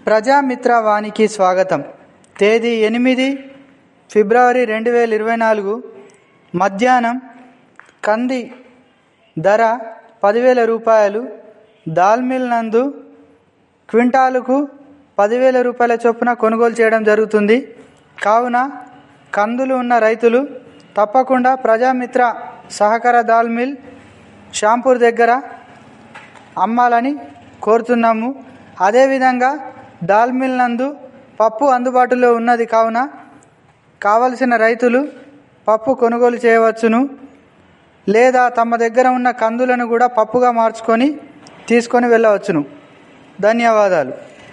ప్రజామిత్ర వానికి స్వాగతం. తేదీ 8 ఫిబ్రవరి 2024 మధ్యాహ్నం. కంది ధర 10,000 రూపాయలు. దాల్ మిల్ నందు క్వింటాలుకు 10,000 రూపాయల చొప్పున కొనుగోలు చేయడం జరుగుతుంది. కావున కందులు ఉన్న రైతులు తప్పకుండా ప్రజామిత్ర సహకార దాల్ మిల్ షాంపూర్ దగ్గర అమ్మాలని కోరుతున్నాము. అదేవిధంగా దాల్ మిల్ నందు పప్పు అందుబాటులో ఉన్నది కావున కావలసిన రైతులు పప్పు కొనుగోలు చేయవచ్చును. లేదా తమ దగ్గర ఉన్న కందులను కూడా పప్పుగా మార్చుకొని తీసుకొని వెళ్ళవచ్చును. ధన్యవాదాలు.